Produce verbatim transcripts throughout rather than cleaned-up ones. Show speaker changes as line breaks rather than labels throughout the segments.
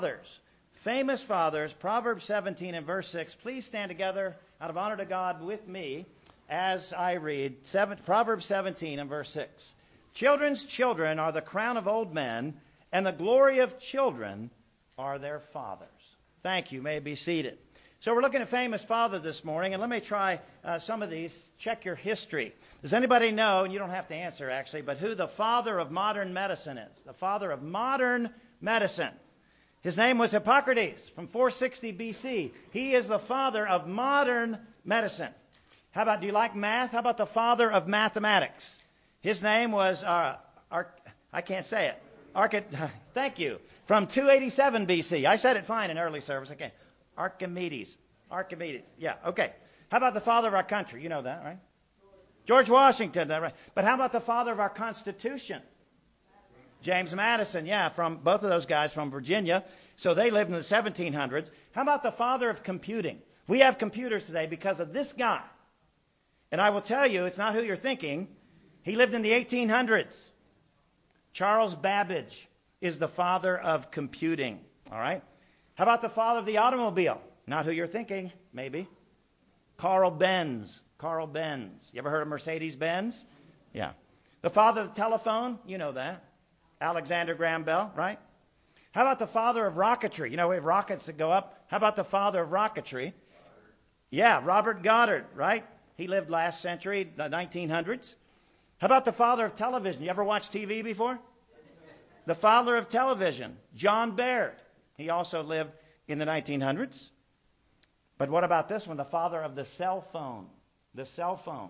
Fathers, famous fathers, Proverbs seventeen and verse six. Please stand together out of honor to God with me as I read seven, Proverbs seventeen and verse six. Children's children are the crown of old men, and the glory of children are their fathers. Thank you. May be seated. So we're looking at famous fathers this morning, and let me try uh, some of these. Check your history. Does anybody know, and you don't have to answer actually, but who the father of modern medicine is? The father of modern medicine. His name was Hippocrates from four sixty B C. He is the father of modern medicine. How about, do you like math? How about the father of mathematics? His name was, uh, Ar- I can't say it. Archid- Thank you. From two eighty-seven B C. I said it fine in early service. Okay. Archimedes. Archimedes. Yeah, okay. How about the father of our country? You know that, right? George Washington, that right. But how about the father of our Constitution? James Madison, yeah, from both of those guys from Virginia. So they lived in the seventeen hundreds. How about the father of computing? We have computers today because of this guy. And I will tell you, it's not who you're thinking. He lived in the eighteen hundreds. Charles Babbage is the father of computing. All right? How about the father of the automobile? Not who you're thinking, maybe. Carl Benz. Carl Benz. You ever heard of Mercedes-Benz? Yeah. The father of the telephone? You know that. Alexander Graham Bell, right? How about the father of rocketry? You know, we have rockets that go up. How about the father of rocketry? Yeah, Robert Goddard, right? He lived last century, the nineteen hundreds. How about the father of television? You ever watch T V before? The father of television, John Baird. He also lived in the nineteen hundreds. But what about this one? The father of the cell phone. The cell phone.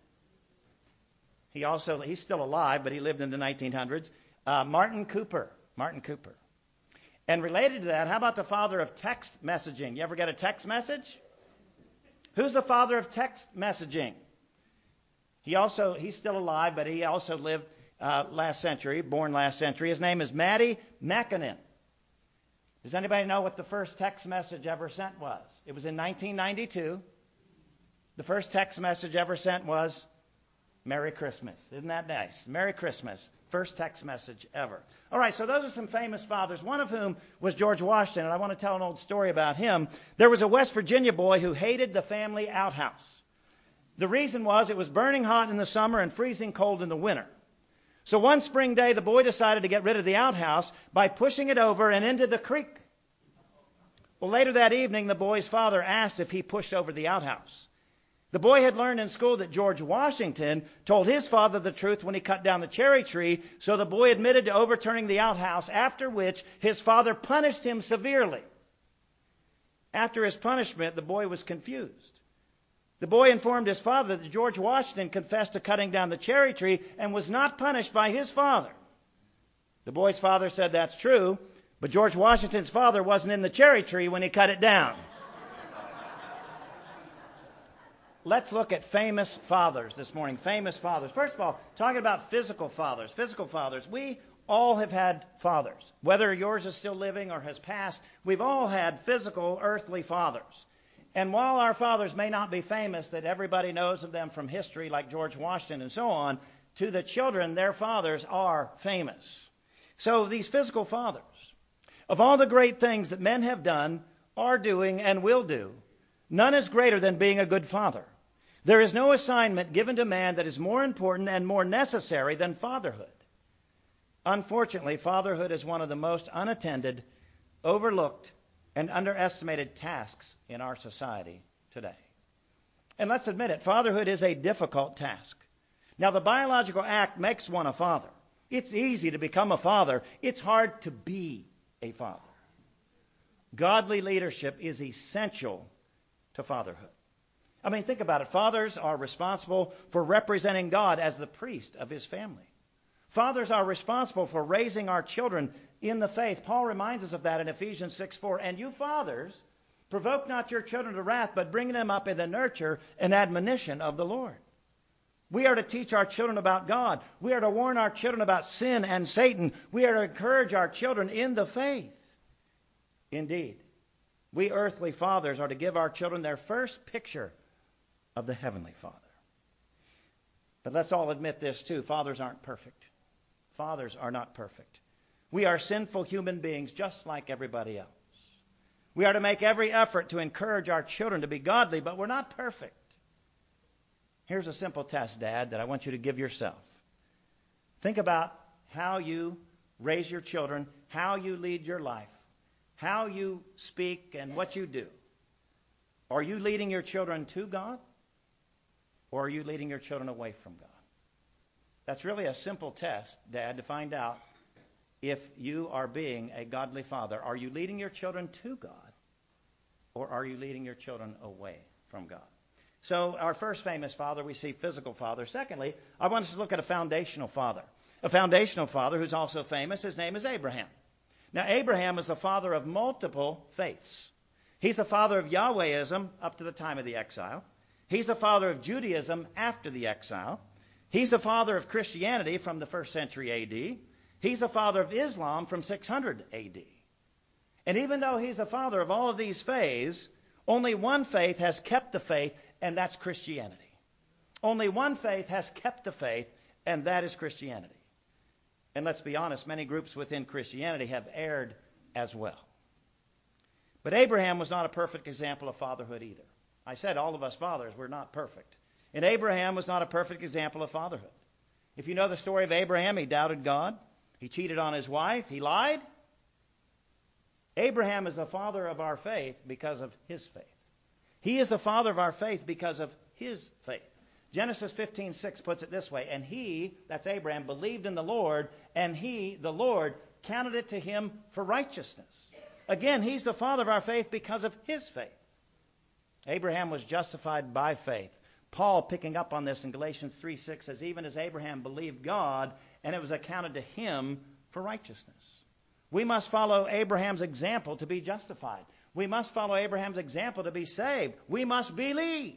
He also, he's still alive, but he lived in the nineteen hundreds. Uh, Martin Cooper. Martin Cooper. And related to that, how about the father of text messaging? You ever get a text message? Who's the father of text messaging? He also, he's still alive, but he also lived uh, last century, born last century. His name is Matty Mackinnon. Does anybody know what the first text message ever sent was? It was in nineteen ninety-two. The first text message ever sent was Merry Christmas. Isn't that nice? Merry Christmas. First text message ever. All right, so those are some famous fathers, one of whom was George Washington, and I want to tell an old story about him. There was a West Virginia boy who hated the family outhouse. The reason was it was burning hot in the summer and freezing cold in the winter. So one spring day, the boy decided to get rid of the outhouse by pushing it over and into the creek. Well, later that evening, the boy's father asked if he pushed over the outhouse. The boy had learned in school that George Washington told his father the truth when he cut down the cherry tree, so the boy admitted to overturning the outhouse, after which his father punished him severely. After his punishment, the boy was confused. The boy informed his father that George Washington confessed to cutting down the cherry tree and was not punished by his father. The boy's father said that's true, but George Washington's father wasn't in the cherry tree when he cut it down. Let's look at famous fathers this morning. Famous fathers. First of all, talking about physical fathers. Physical fathers. We all have had fathers. Whether yours is still living or has passed, we've all had physical, earthly fathers. And while our fathers may not be famous, that everybody knows of them from history, like George Washington and so on, to the children, their fathers are famous. So these physical fathers, of all the great things that men have done, are doing, and will do, none is greater than being a good father. There is no assignment given to man that is more important and more necessary than fatherhood. Unfortunately, fatherhood is one of the most unattended, overlooked, and underestimated tasks in our society today. And let's admit it, fatherhood is a difficult task. Now, the biological act makes one a father. It's easy to become a father. It's hard to be a father. Godly leadership is essential to fatherhood. I mean, think about it. Fathers are responsible for representing God as the priest of his family. Fathers are responsible for raising our children in the faith. Paul reminds us of that in Ephesians six four. And you fathers, provoke not your children to wrath, but bring them up in the nurture and admonition of the Lord. We are to teach our children about God. We are to warn our children about sin and Satan. We are to encourage our children in the faith. Indeed, we earthly fathers are to give our children their first picture of the Heavenly Father. But let's all admit this too. Fathers aren't perfect. Fathers are not perfect. We are sinful human beings just like everybody else. We are to make every effort to encourage our children to be godly, but we're not perfect. Here's a simple test, Dad, that I want you to give yourself. Think about how you raise your children, how you lead your life, how you speak, and what you do. Are you leading your children to God, or are you leading your children away from God? That's really a simple test, Dad, to find out if you are being a godly father. Are you leading your children to God, or are you leading your children away from God? So our first famous father, we see physical father. Secondly, I want us to look at a foundational father. A foundational father who's also famous, his name is Abraham. Now, Abraham is the father of multiple faiths. He's the father of Yahwehism up to the time of the exile. He's the father of Judaism after the exile. He's the father of Christianity from the first century A D. He's the father of Islam from six hundred A D. And even though he's the father of all of these faiths, only one faith has kept the faith, and that's Christianity. Only one faith has kept the faith, and that is Christianity. And let's be honest, many groups within Christianity have erred as well. But Abraham was not a perfect example of fatherhood either. I said all of us fathers were not perfect. And Abraham was not a perfect example of fatherhood. If you know the story of Abraham, he doubted God. He cheated on his wife. He lied. Abraham is the father of our faith because of his faith. He is the father of our faith because of his faith. Genesis fifteen six puts it this way, and he, that's Abraham, believed in the Lord, and he, the Lord, counted it to him for righteousness. Again, he's the father of our faith because of his faith. Abraham was justified by faith. Paul, picking up on this in Galatians three six, says, even as Abraham believed God, and it was accounted to him for righteousness. We must follow Abraham's example to be justified. We must follow Abraham's example to be saved. We must believe.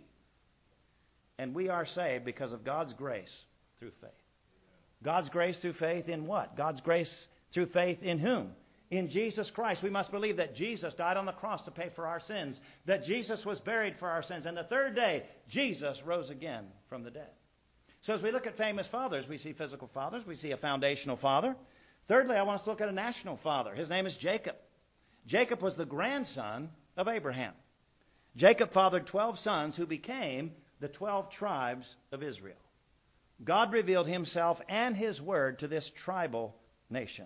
And we are saved because of God's grace through faith. God's grace through faith in what? God's grace through faith in whom? In Jesus Christ. We must believe that Jesus died on the cross to pay for our sins, that Jesus was buried for our sins, and the third day, Jesus rose again from the dead. So as we look at famous fathers, we see physical fathers, we see a foundational father. Thirdly, I want us to look at a national father. His name is Jacob. Jacob was the grandson of Abraham. Jacob fathered twelve sons who became the twelve tribes of Israel. God revealed himself and his word to this tribal nation.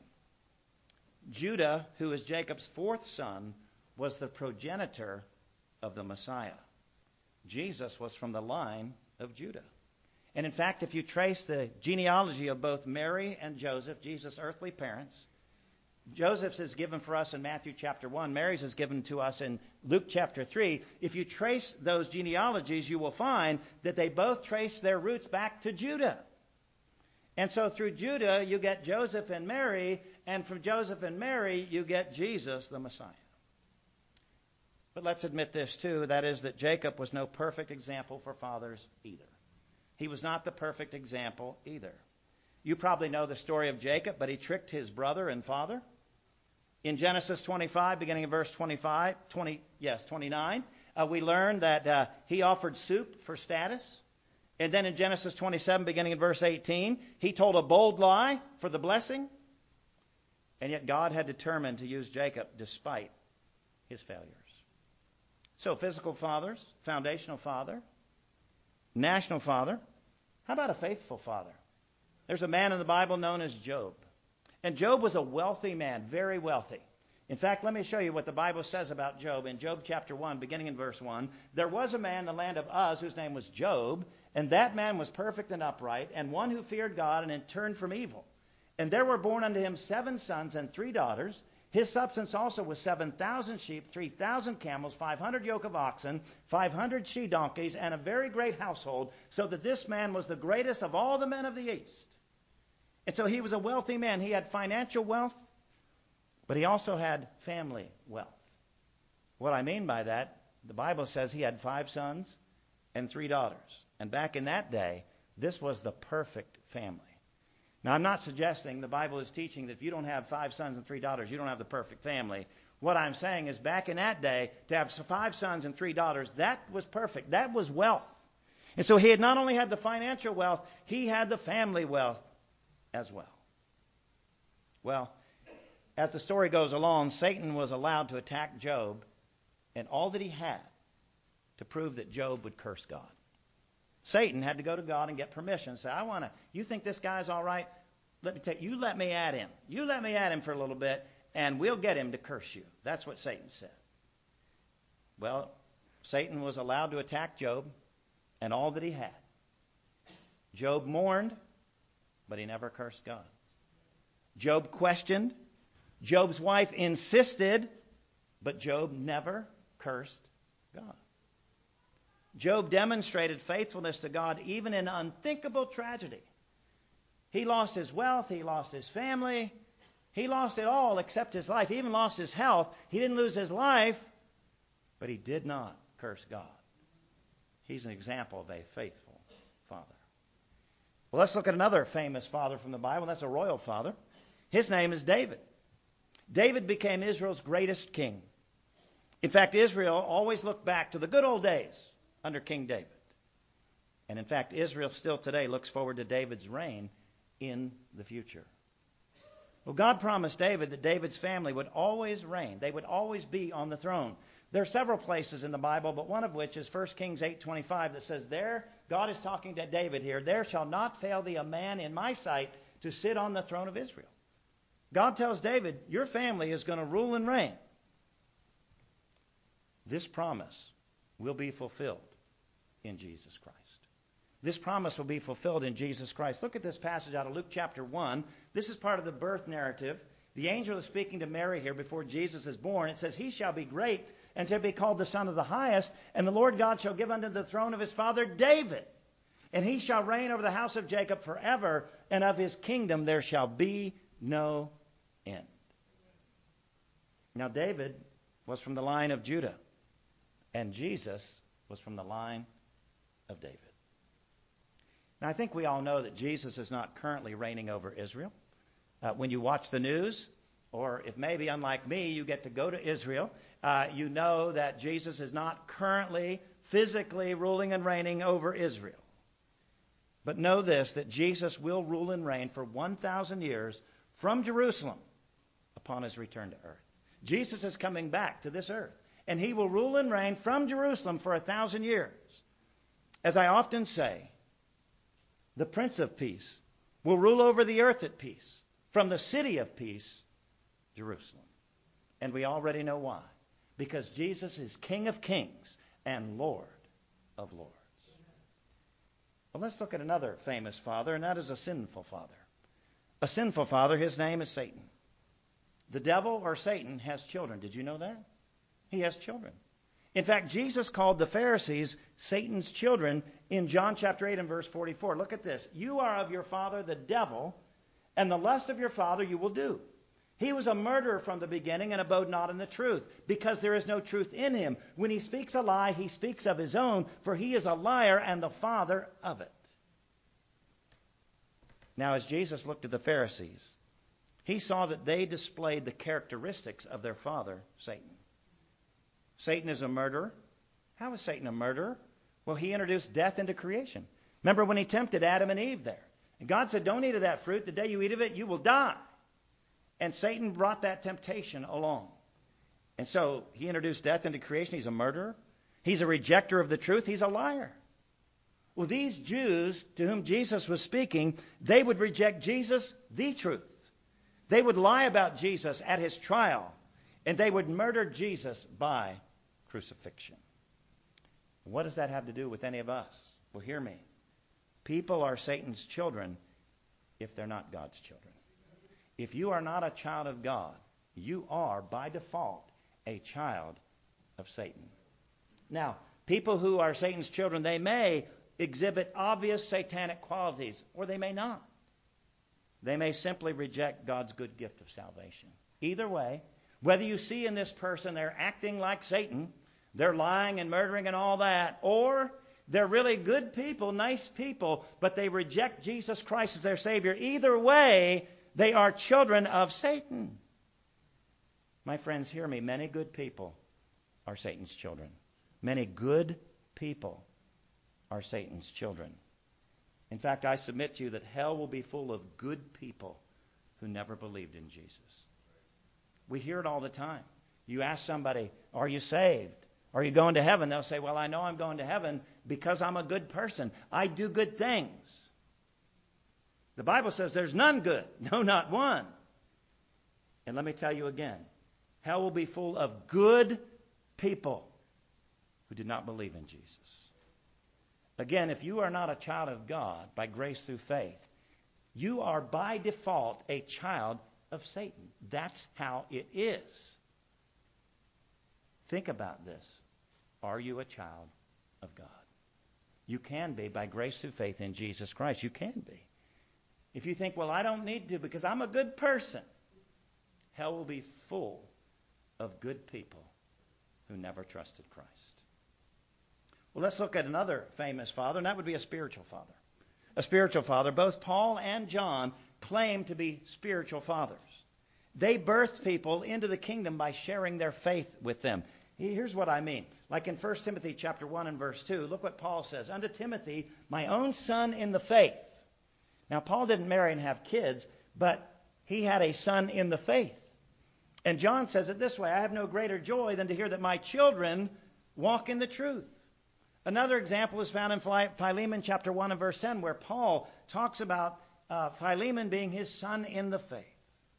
Judah, who is Jacob's fourth son, was the progenitor of the Messiah. Jesus was from the line of Judah. And in fact, if you trace the genealogy of both Mary and Joseph, Jesus' earthly parents, Joseph's is given for us in Matthew chapter one. Mary's is given to us in Luke chapter three. If you trace those genealogies, you will find that they both trace their roots back to Judah. And so through Judah, you get Joseph and Mary, and from Joseph and Mary, you get Jesus, the Messiah. But let's admit this too, that is that Jacob was no perfect example for fathers either. He was not the perfect example either. You probably know the story of Jacob, but he tricked his brother and father. In Genesis twenty-five, beginning in verse twenty-five, twenty, yes, twenty-nine, uh, we learn that uh, he offered soup for status. And then in Genesis twenty-seven, beginning in verse eighteen, he told a bold lie for the blessing. And yet God had determined to use Jacob despite his failures. So physical fathers, foundational father, national father. How about a faithful father? There's a man in the Bible known as Job. And Job was a wealthy man, very wealthy. In fact, let me show you what the Bible says about Job. In Job chapter one, beginning in verse one, there was a man in the land of Uz whose name was Job, and that man was perfect and upright, and one who feared God and had turned from evil. And there were born unto him seven sons and three daughters. His substance also was seven thousand sheep, three thousand camels, five hundred yoke of oxen, five hundred she donkeys, and a very great household, so that this man was the greatest of all the men of the east. And so he was a wealthy man. He had financial wealth, but he also had family wealth. What I mean by that, the Bible says he had five sons and three daughters. And back in that day, this was the perfect family. Now, I'm not suggesting the Bible is teaching that if you don't have five sons and three daughters, you don't have the perfect family. What I'm saying is back in that day, to have five sons and three daughters, that was perfect. That was wealth. And so he had not only had the financial wealth, he had the family wealth as well. Well, as the story goes along, Satan was allowed to attack Job and all that he had to prove that Job would curse God. Satan had to go to God and get permission and say, I want to, you think this guy's all right? Let me take, you let me at him. You let me at him for a little bit, and we'll get him to curse you. That's what Satan said. Well, Satan was allowed to attack Job and all that he had. Job mourned, but he never cursed God. Job questioned. Job's wife insisted, but Job never cursed God. Job demonstrated faithfulness to God even in unthinkable tragedy. He lost his wealth. He lost his family. He lost it all except his life. He even lost his health. He didn't lose his life, but he did not curse God. He's an example of a faithful father. Well, let's look at another famous father from the Bible. That's a royal father. His name is David. David became Israel's greatest king. In fact, Israel always looked back to the good old days under King David. And in fact, Israel still today looks forward to David's reign in the future. Well, God promised David that David's family would always reign. They would always be on the throne. There are several places in the Bible, but one of which is First Kings eight twenty-five that says, there, God is talking to David here, there shall not fail thee a man in my sight to sit on the throne of Israel. God tells David, your family is going to rule and reign. This promise will be fulfilled in Jesus Christ. This promise will be fulfilled in Jesus Christ. Look at this passage out of Luke chapter one. This is part of the birth narrative. The angel is speaking to Mary here before Jesus is born. It says, he shall be great and shall be called the Son of the Highest, and the Lord God shall give unto the throne of his father David. And he shall reign over the house of Jacob forever, and of his kingdom there shall be no end. Now David was from the line of Judah, and Jesus was from the line of David. Now I think we all know that Jesus is not currently reigning over Israel. Uh, when you watch the news, or if maybe unlike me, you get to go to Israel, uh, you know that Jesus is not currently physically ruling and reigning over Israel. But know this, that Jesus will rule and reign for one thousand years from Jerusalem upon his return to earth. Jesus is coming back to this earth, and he will rule and reign from Jerusalem for a thousand years. As I often say, the Prince of Peace will rule over the earth at peace, from the city of peace, Jerusalem. And we already know why. Because Jesus is King of kings and Lord of lords. Well, let's look at another famous father, and that is a sinful father. A sinful father, his name is Satan. The devil, or Satan, has children. Did you know that? He has children. In fact, Jesus called the Pharisees Satan's children in John chapter eight and verse forty-four. Look at this. You are of your father the devil, and the lust of your father you will do. He was a murderer from the beginning and abode not in the truth, because there is no truth in him. When he speaks a lie, he speaks of his own, for he is a liar and the father of it. Now, as Jesus looked at the Pharisees, he saw that they displayed the characteristics of their father, Satan. Satan is a murderer. How is Satan a murderer? Well, he introduced death into creation. Remember when he tempted Adam and Eve there? And God said, don't eat of that fruit. The day you eat of it, you will die. And Satan brought that temptation along. And so he introduced death into creation. He's a murderer. He's a rejecter of the truth. He's a liar. Well, these Jews to whom Jesus was speaking, they would reject Jesus, the truth. They would lie about Jesus at his trial, and they would murder Jesus by crucifixion. What does that have to do with any of us? Well, hear me. People are Satan's children if they're not God's children. If you are not a child of God, you are, by default, a child of Satan. Now, people who are Satan's children, they may exhibit obvious satanic qualities, or they may not. They may simply reject God's good gift of salvation. Either way, whether you see in this person they're acting like Satan, they're lying and murdering and all that, or they're really good people, nice people, but they reject Jesus Christ as their Savior. Either way, they are children of Satan. My friends, hear me. Many good people are Satan's children. Many good people are Satan's children. In fact, I submit to you that hell will be full of good people who never believed in Jesus. We hear it all the time. You ask somebody, are you saved? Are you going to heaven? They'll say, well, I know I'm going to heaven because I'm a good person. I do good things. The Bible says there's none good. No, not one. And let me tell you again, hell will be full of good people who did not believe in Jesus. Again, if you are not a child of God by grace through faith, you are by default a child of Satan. That's how it is. Think about this. Are you a child of God? You can be by grace through faith in Jesus Christ. You can be. If you think, well, I don't need to because I'm a good person, hell will be full of good people who never trusted Christ. Well, let's look at another famous father, and that would be a spiritual father. A spiritual father. Both Paul and John claim to be spiritual fathers. They birthed people into the kingdom by sharing their faith with them. Here's what I mean. Like in First Timothy chapter one and verse two, look what Paul says. Unto Timothy, my own son in the faith. Now, Paul didn't marry and have kids, but he had a son in the faith. And John says it this way, I have no greater joy than to hear that my children walk in the truth. Another example is found in Philemon chapter one and verse ten, where Paul talks about uh, Philemon being his son in the faith.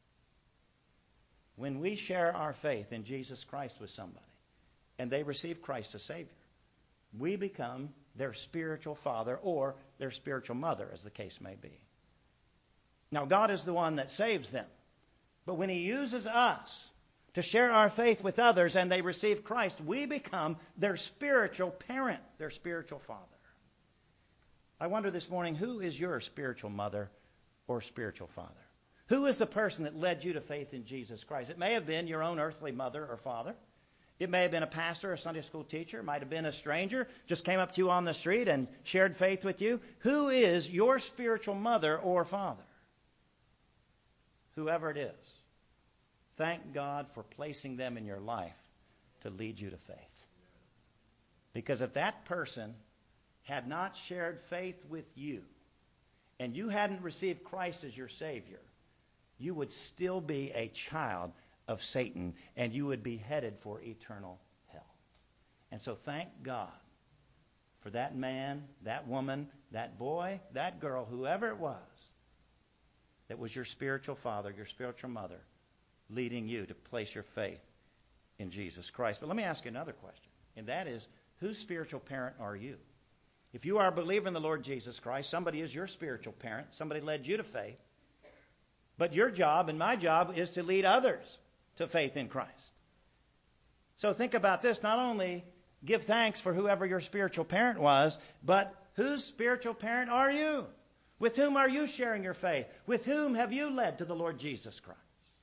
When we share our faith in Jesus Christ with somebody, and they receive Christ as Savior, we become their spiritual father or their spiritual mother, as the case may be. Now, God is the one that saves them. But when He uses us to share our faith with others and they receive Christ, we become their spiritual parent, their spiritual father. I wonder this morning, who is your spiritual mother or spiritual father? Who is the person that led you to faith in Jesus Christ? It may have been your own earthly mother or father. It may have been a pastor, a Sunday school teacher. It might have been a stranger, just came up to you on the street and shared faith with you. Who is your spiritual mother or father? Whoever it is, thank God for placing them in your life to lead you to faith. Because if that person had not shared faith with you and you hadn't received Christ as your Savior, you would still be a child of Satan, and you would be headed for eternal hell. And so thank God for that man, that woman, that boy, that girl, whoever it was, that was your spiritual father, your spiritual mother, leading you to place your faith in Jesus Christ. But let me ask you another question, and that is, whose spiritual parent are you? If you are a believer in the Lord Jesus Christ, somebody is your spiritual parent. Somebody led you to faith. But your job and my job is to lead others to faith in Christ. So think about this. Not only give thanks for whoever your spiritual parent was, but whose spiritual parent are you? With whom are you sharing your faith? With whom have you led to the Lord Jesus Christ?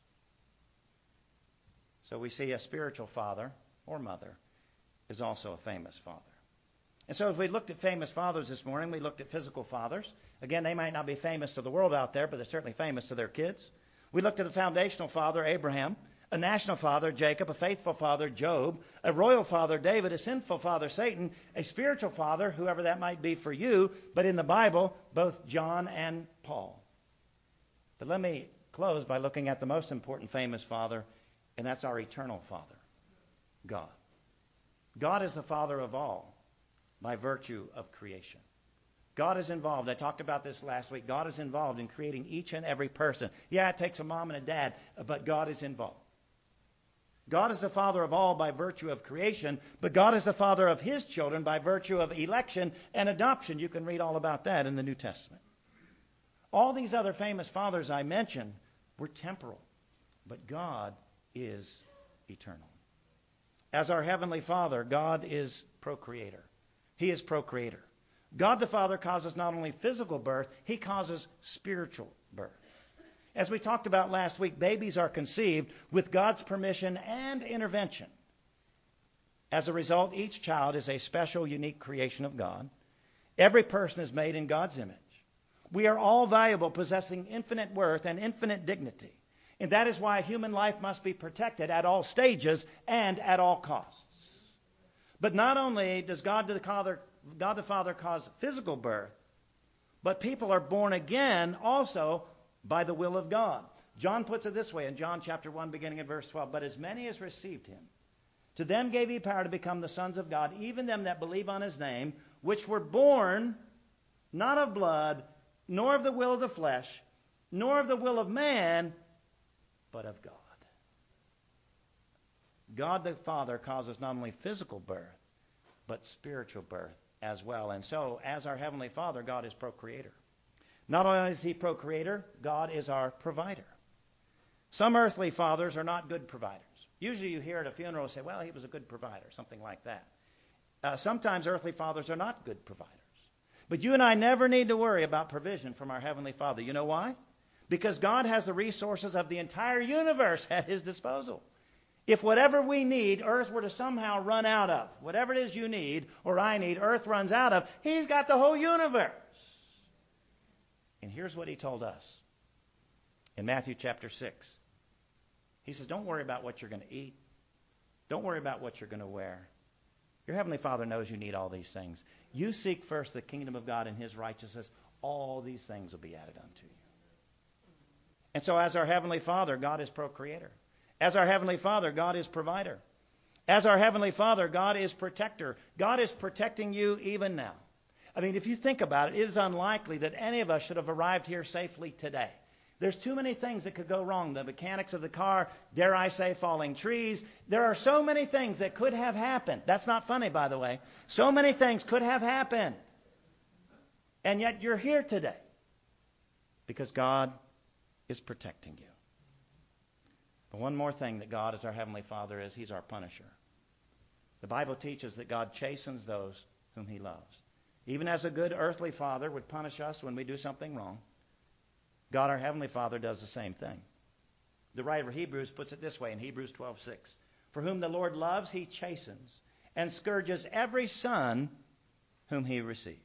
So we see a spiritual father or mother is also a famous father. And so as we looked at famous fathers this morning, we looked at physical fathers. Again, they might not be famous to the world out there, but they're certainly famous to their kids. We looked at the foundational father, Abraham, a national father, Jacob, a faithful father, Job, a royal father, David, a sinful father, Satan, a spiritual father, whoever that might be for you, but in the Bible, both John and Paul. But let me close by looking at the most important famous father, and that's our eternal Father, God. God is the Father of all by virtue of creation. God is involved. I talked about this last week. God is involved in creating each and every person. Yeah, it takes a mom and a dad, but God is involved. God is the Father of all by virtue of creation, but God is the Father of His children by virtue of election and adoption. You can read all about that in the New Testament. All these other famous fathers I mentioned were temporal, but God is eternal. As our Heavenly Father, God is procreator. He is procreator. God the Father causes not only physical birth, He causes spiritual birth. As we talked about last week, babies are conceived with God's permission and intervention. As a result, each child is a special, unique creation of God. Every person is made in God's image. We are all valuable, possessing infinite worth and infinite dignity. And that is why human life must be protected at all stages and at all costs. But not only does God the Father, God the Father cause physical birth, but people are born again also by the will of God. John puts it this way in John chapter one, beginning at verse twelve. But as many as received him, to them gave he power to become the sons of God, even them that believe on his name, which were born not of blood, nor of the will of the flesh, nor of the will of man, but of God. God the Father causes not only physical birth, but spiritual birth as well. And so, as our Heavenly Father, God is procreator. Not only is he procreator, God is our provider. Some earthly fathers are not good providers. Usually you hear at a funeral say, well, he was a good provider, something like that. Uh, sometimes earthly fathers are not good providers. But you and I never need to worry about provision from our Heavenly Father. You know why? Because God has the resources of the entire universe at his disposal. If whatever we need, earth were to somehow run out of, whatever it is you need or I need, earth runs out of, he's got the whole universe. And here's what he told us in Matthew chapter six. He says, don't worry about what you're going to eat. Don't worry about what you're going to wear. Your Heavenly Father knows you need all these things. You seek first the kingdom of God and his righteousness. All these things will be added unto you. And so as our Heavenly Father, God is procreator. As our Heavenly Father, God is provider. As our Heavenly Father, God is protector. God is protecting you even now. I mean, if you think about it, it is unlikely that any of us should have arrived here safely today. There's too many things that could go wrong. The mechanics of the car, dare I say, falling trees. There are so many things that could have happened. That's not funny, by the way. So many things could have happened. And yet you're here today because God is protecting you. But one more thing that God as our Heavenly Father is, he's our punisher. The Bible teaches that God chastens those whom he loves. Even as a good earthly father would punish us when we do something wrong, God our Heavenly Father does the same thing. The writer of Hebrews puts it this way in Hebrews twelve six. For whom the Lord loves, he chastens and scourges every son whom he receives.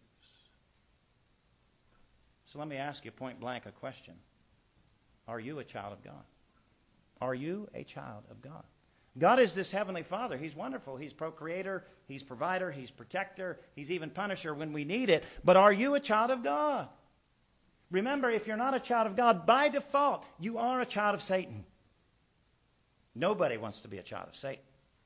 So let me ask you point blank a question. Are you a child of God? Are you a child of God? God is this Heavenly Father. He's wonderful. He's procreator. He's provider. He's protector. He's even punisher when we need it. But are you a child of God? Remember, if you're not a child of God, by default, you are a child of Satan. Nobody wants to be a child of Satan.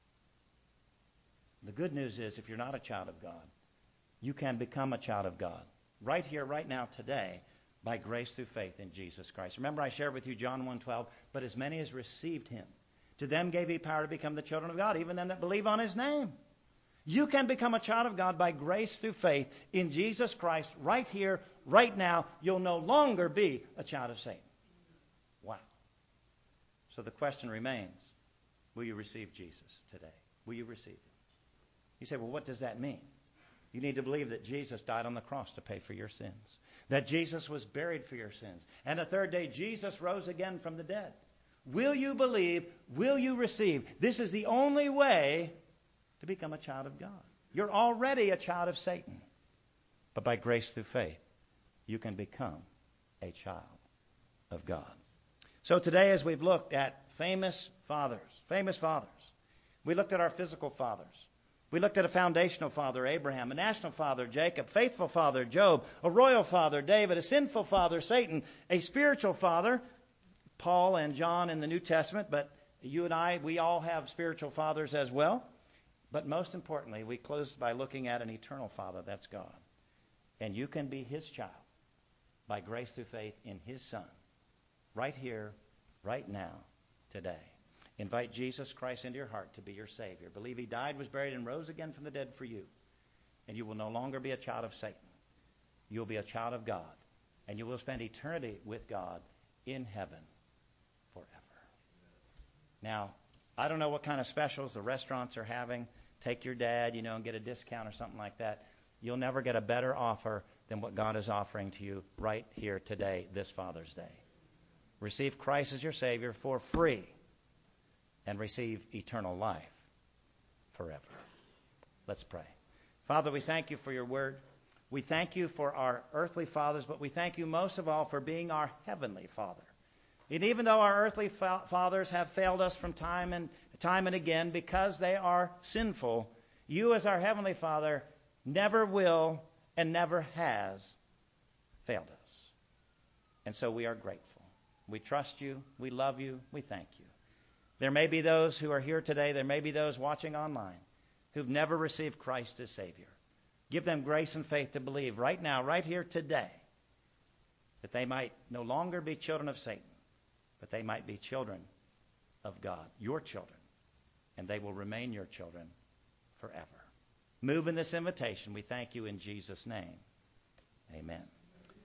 The good news is, if you're not a child of God, you can become a child of God right here, right now, today, by grace through faith in Jesus Christ. Remember, I shared with you John one twelve, but as many as received him, to them gave he power to become the children of God, even them that believe on his name. You can become a child of God by grace through faith in Jesus Christ right here, right now. You'll no longer be a child of Satan. Wow. So the question remains, will you receive Jesus today? Will you receive him? You say, well, what does that mean? You need to believe that Jesus died on the cross to pay for your sins, that Jesus was buried for your sins, and the third day Jesus rose again from the dead. Will you believe? Will you receive? This is the only way to become a child of God. You're already a child of Satan. But by grace through faith, you can become a child of God. So today, as we've looked at famous fathers, famous fathers, we looked at our physical fathers. We looked at a foundational father, Abraham, a national father, Jacob, faithful father, Job, a royal father, David, a sinful father, Satan, a spiritual father, Paul and John in the New Testament, but you and I, we all have spiritual fathers as well. But most importantly, we closed by looking at an eternal Father, that's God. And you can be his child by grace through faith in his Son, right here, right now, today. Invite Jesus Christ into your heart to be your Savior. Believe he died, was buried, and rose again from the dead for you. And you will no longer be a child of Satan. You'll be a child of God. And you will spend eternity with God in heaven forever. Now, I don't know what kind of specials the restaurants are having. Take your dad, you know, and get a discount or something like that. You'll never get a better offer than what God is offering to you right here today, this Father's Day. Receive Christ as your Savior for free and receive eternal life forever. Let's pray. Father, we thank you for your word. We thank you for our earthly fathers, but we thank you most of all for being our heavenly Father. And even though our earthly fa- fathers have failed us from time and time and again because they are sinful, you as our heavenly Father never will and never has failed us. And so we are grateful. We trust you. We love you. We thank you. There may be those who are here today. There may be those watching online who've never received Christ as Savior. Give them grace and faith to believe right now, right here today, that they might no longer be children of Satan, but they might be children of God, your children, and they will remain your children forever. Move in this invitation. We thank you in Jesus' name. Amen.